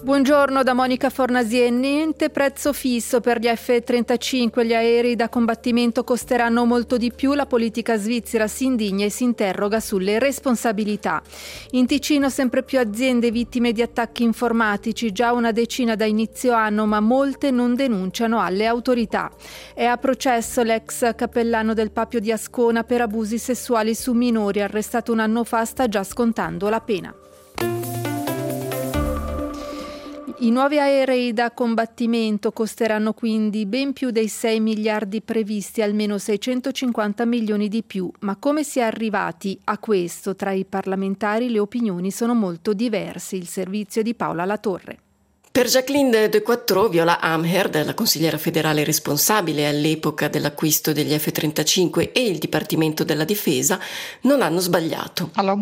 Buongiorno da Monica Fornasier. Niente prezzo fisso per gli F-35. Gli aerei da combattimento costeranno molto di più. La politica svizzera si indigna e si interroga sulle responsabilità. In Ticino sempre più aziende vittime di attacchi informatici, già una decina da inizio anno, ma molte non denunciano alle autorità. È a processo l'ex cappellano del Papio di Ascona per abusi sessuali su minori, arrestato un anno fa, sta già scontando la pena. I nuovi aerei da combattimento costeranno quindi ben più dei 6 miliardi previsti, almeno 650 milioni di più. Ma come si è arrivati a questo? Tra i parlamentari le opinioni sono molto diverse. Il servizio di Paola Latorre. Per Jacqueline De Quattro, Viola Amherd, la consigliera federale responsabile all'epoca dell'acquisto degli F-35 e il Dipartimento della Difesa, non hanno sbagliato. Non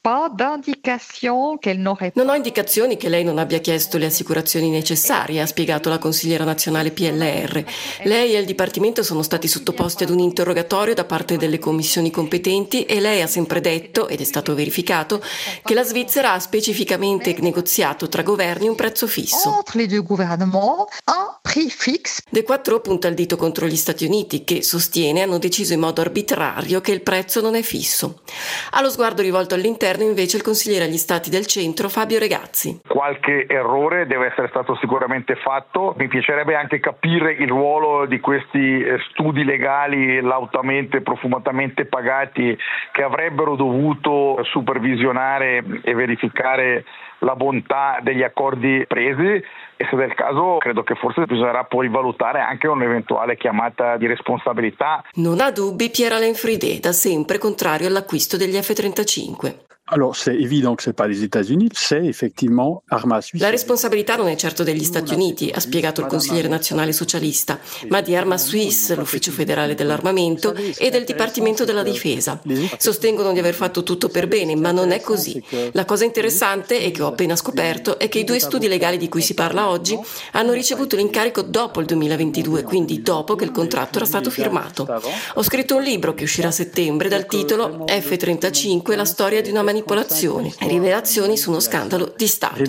ho indicazioni che lei non abbia chiesto le assicurazioni necessarie, ha spiegato la consigliera nazionale PLR. Lei e il Dipartimento sono stati sottoposti ad un interrogatorio da parte delle commissioni competenti e lei ha sempre detto, ed è stato verificato, che la Svizzera ha specificamente negoziato tra governi un prezzo fisso. Entre les deux gouvernements, un prix fixe. De Quattro punta il dito contro gli Stati Uniti che, sostiene, hanno deciso in modo arbitrario che il prezzo non è fisso. Allo sguardo rivolto all'interno invece il consigliere agli Stati del Centro Fabio Regazzi. Qualche errore deve essere stato sicuramente fatto. Mi piacerebbe anche capire il ruolo di questi studi legali lautamente, profumatamente pagati che avrebbero dovuto supervisionare e verificare la bontà degli accordi presi, e se del caso credo che forse bisognerà poi valutare anche un'eventuale chiamata di responsabilità. Non ha dubbi Pierre-Alain Fridet, da sempre contrario all'acquisto degli F-35. Alors, c'est évident que c'est pas les États-Unis, c'est effectivement Arma Suisse. La responsabilità non è certo degli Stati Uniti, ha spiegato il consigliere nazionale socialista, ma di Arma Suisse, l'ufficio federale dell'armamento, e del Dipartimento della Difesa. Sostengono di aver fatto tutto per bene, ma non è così. La cosa interessante, e che ho appena scoperto, è che i due studi legali di cui si parla oggi hanno ricevuto l'incarico dopo il 2022, quindi dopo che il contratto era stato firmato. Ho scritto un libro che uscirà a settembre dal titolo F-35, la storia di una manipolazione. Rivelazioni su uno scandalo di Stato.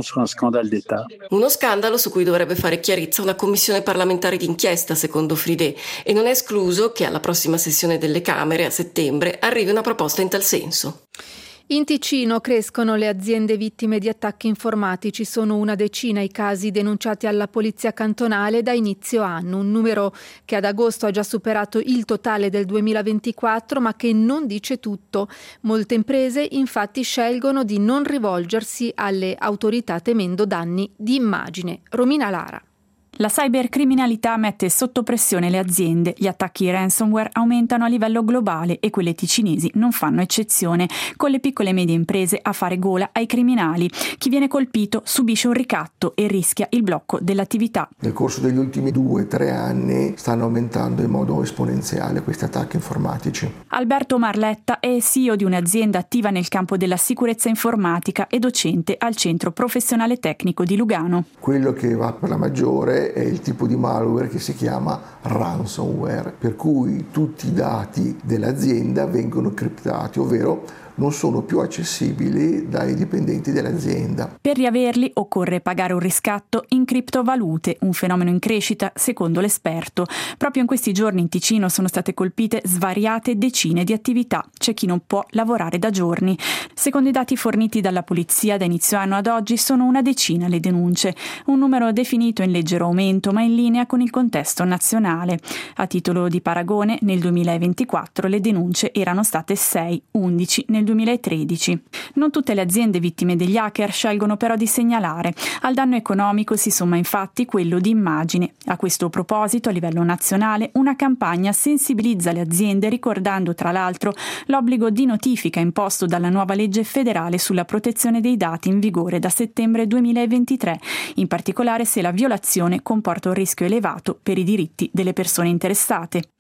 Uno scandalo su cui dovrebbe fare chiarezza una commissione parlamentare d'inchiesta, secondo Fridet, e non è escluso che alla prossima sessione delle Camere, a settembre, arrivi una proposta in tal senso. In Ticino crescono le aziende vittime di attacchi informatici. Sono una decina i casi denunciati alla polizia cantonale da inizio anno, un numero che ad agosto ha già superato il totale del 2024, ma che non dice tutto. Molte imprese infatti scelgono di non rivolgersi alle autorità temendo danni di immagine. Romina Lara. La cybercriminalità mette sotto pressione le aziende, gli attacchi ransomware aumentano a livello globale e quelle ticinesi non fanno eccezione, con le piccole e medie imprese a fare gola ai criminali. Chi viene colpito subisce un ricatto e rischia il blocco dell'attività. Nel corso degli ultimi 2-3 anni stanno aumentando in modo esponenziale questi attacchi informatici. Alberto Marletta è CEO di un'azienda attiva nel campo della sicurezza informatica e docente al Centro Professionale Tecnico di Lugano. Quello che va per la maggiore è il tipo di malware che si chiama ransomware, per cui tutti i dati dell'azienda vengono criptati, ovvero non sono più accessibili dai dipendenti dell'azienda. Per riaverli occorre pagare un riscatto in criptovalute, un fenomeno in crescita secondo l'esperto. Proprio in questi giorni in Ticino sono state colpite svariate decine di attività. C'è chi non può lavorare da giorni. Secondo i dati forniti dalla polizia da inizio anno ad oggi sono una decina le denunce, un numero definito in leggero aumento ma in linea con il contesto nazionale. A titolo di paragone, nel 2024 le denunce erano state 6, 11 nel 2013. Non tutte le aziende vittime degli hacker scelgono però di segnalare. Al danno economico si somma infatti quello di immagine. A questo proposito, a livello nazionale, una campagna sensibilizza le aziende ricordando tra l'altro l'obbligo di notifica imposto dalla nuova legge federale sulla protezione dei dati in vigore da settembre 2023, in particolare se la violazione comporta un rischio elevato per i diritti delle persone interessate.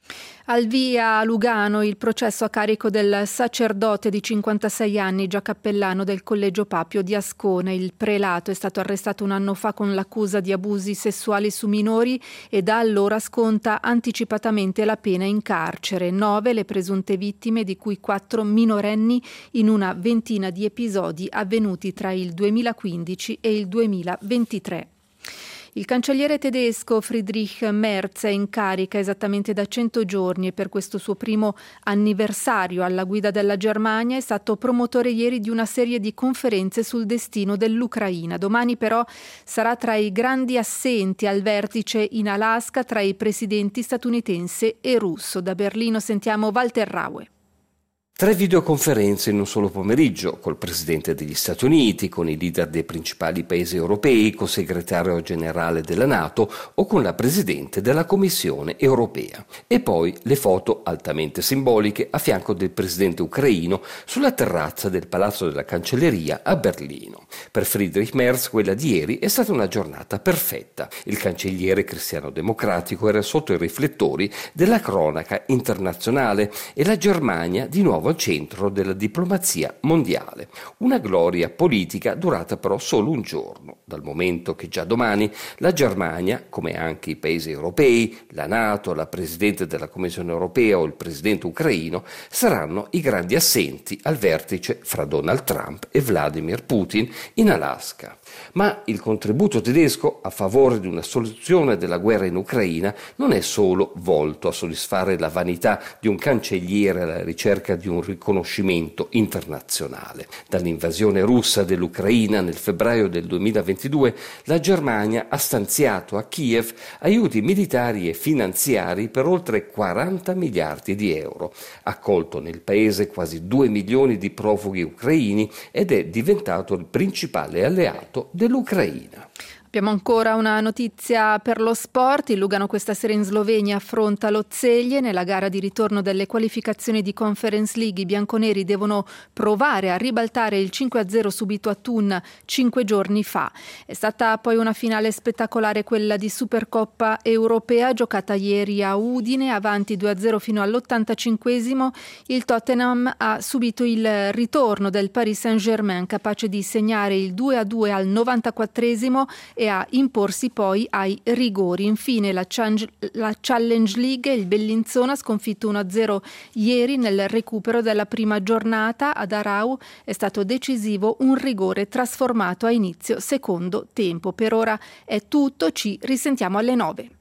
Al via a Lugano il processo a carico del sacerdote di 56 anni, già cappellano del Collegio Papio di Ascona. Il prelato è stato arrestato un anno fa con l'accusa di abusi sessuali su minori e da allora sconta anticipatamente la pena in carcere. 9 le presunte vittime, di cui 4 minorenni, in una ventina di episodi avvenuti tra il 2015 e il 2023. Il cancelliere tedesco Friedrich Merz è in carica esattamente da 100 giorni e per questo suo primo anniversario alla guida della Germania è stato promotore ieri di una serie di conferenze sul destino dell'Ucraina. Domani però sarà tra i grandi assenti al vertice in Alaska tra i presidenti statunitense e russo. Da Berlino sentiamo Walter Raue. 3 videoconferenze in un solo pomeriggio, col Presidente degli Stati Uniti, con i leader dei principali paesi europei, col Segretario Generale della NATO o con la Presidente della Commissione Europea. E poi le foto altamente simboliche a fianco del Presidente ucraino sulla terrazza del Palazzo della Cancelleria a Berlino. Per Friedrich Merz quella di ieri è stata una giornata perfetta. Il cancelliere cristiano-democratico era sotto i riflettori della cronaca internazionale e la Germania di nuovo al centro della diplomazia mondiale. Una gloria politica durata però solo un giorno, dal momento che già domani la Germania, come anche i paesi europei, la NATO, la Presidente della Commissione Europea o il Presidente ucraino saranno i grandi assenti al vertice fra Donald Trump e Vladimir Putin in Alaska. Ma il contributo tedesco a favore di una soluzione della guerra in Ucraina non è solo volto a soddisfare la vanità di un cancelliere alla ricerca di un riconoscimento internazionale. Dall'invasione russa dell'Ucraina nel febbraio del 2022, la Germania ha stanziato a Kiev aiuti militari e finanziari per oltre 40 miliardi di euro, ha accolto nel paese quasi 2 milioni di profughi ucraini ed è diventato il principale alleato dell'Ucraina. Abbiamo ancora una notizia per lo sport. Il Lugano questa sera in Slovenia affronta lo Celje nella gara di ritorno delle qualificazioni di Conference League. I bianconeri devono provare a ribaltare il 5-0 subito a Thun 5 giorni fa. È stata poi una finale spettacolare quella di Supercoppa europea giocata ieri a Udine, avanti 2-0 fino all'85esimo. Il Tottenham ha subito il ritorno del Paris Saint-Germain, capace di segnare il 2-2 al 94esimo e a imporsi poi ai rigori. Infine la Challenge League, il Bellinzona sconfitto 1-0 ieri nel recupero della prima giornata. Ad Arau è stato decisivo un rigore trasformato a inizio secondo tempo. Per ora è tutto, ci risentiamo alle 9.